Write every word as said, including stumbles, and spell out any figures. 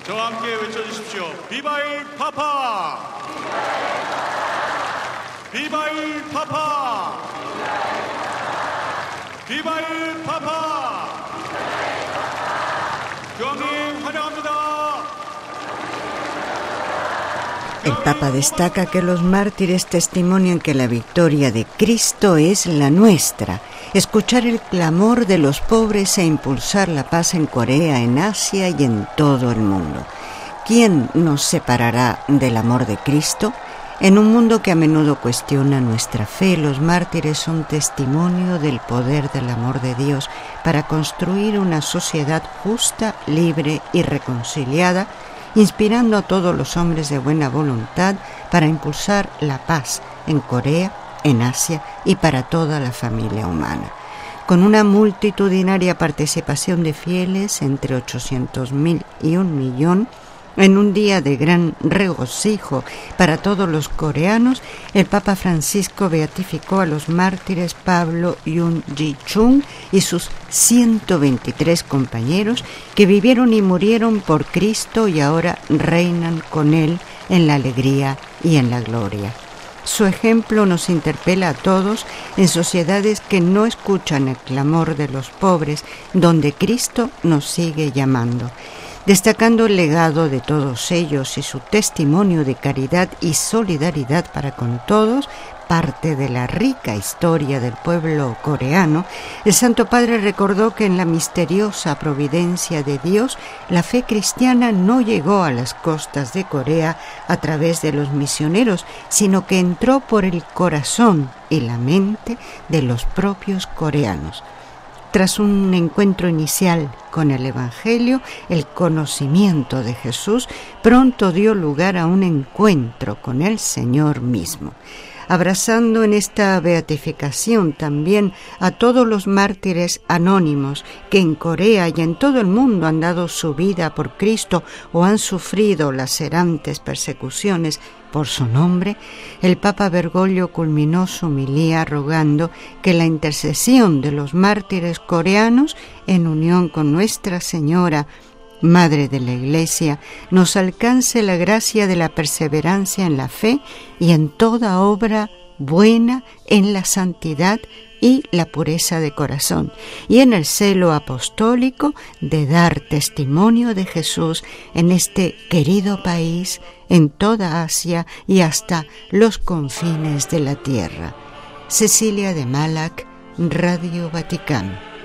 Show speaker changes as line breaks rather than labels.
저와 함께 외쳐주십시오. Viva el Papa! Viva el Papa! Viva el Papa! 교황님 환영합니다.
El Papa destaca que los mártires testimonian que la victoria de Cristo es la nuestra. Escuchar el clamor de los pobres e impulsar la paz en Corea, en Asia y en todo el mundo. ¿Quién nos separará del amor de Cristo? En un mundo que a menudo cuestiona nuestra fe, los mártires son testimonio del poder del amor de Dios para construir una sociedad justa, libre y reconciliada, inspirando a todos los hombres de buena voluntad para impulsar la paz en Corea, en Asia y para toda la familia humana. Con una multitudinaria participación de fieles, entre ochocientos mil y un millón, en un día de gran regocijo para todos los coreanos, el Papa Francisco beatificó a los mártires Pablo Yun-Ji-chung y sus ciento veintitrés compañeros que vivieron y murieron por Cristo y ahora reinan con Él en la alegría y en la gloria. Su ejemplo nos interpela a todos en sociedades que no escuchan el clamor de los pobres, donde Cristo nos sigue llamando. Destacando el legado de todos ellos y su testimonio de caridad y solidaridad para con todos, parte de la rica historia del pueblo coreano, el Santo Padre recordó que en la misteriosa providencia de Dios, la fe cristiana no llegó a las costas de Corea a través de los misioneros, sino que entró por el corazón y la mente de los propios coreanos. Tras un encuentro inicial con el Evangelio, el conocimiento de Jesús pronto dio lugar a un encuentro con el Señor mismo. Abrazando en esta beatificación también a todos los mártires anónimos que en Corea y en todo el mundo han dado su vida por Cristo o han sufrido lacerantes persecuciones por su nombre, el Papa Bergoglio culminó su homilía rogando que la intercesión de los mártires coreanos, en unión con Nuestra Señora, Madre de la Iglesia, nos alcance la gracia de la perseverancia en la fe y en toda obra buena en la santidad y la pureza de corazón, y en el celo apostólico de dar testimonio de Jesús en este querido país, en toda Asia y hasta los confines de la tierra. Cecilia de Malac, Radio Vaticano.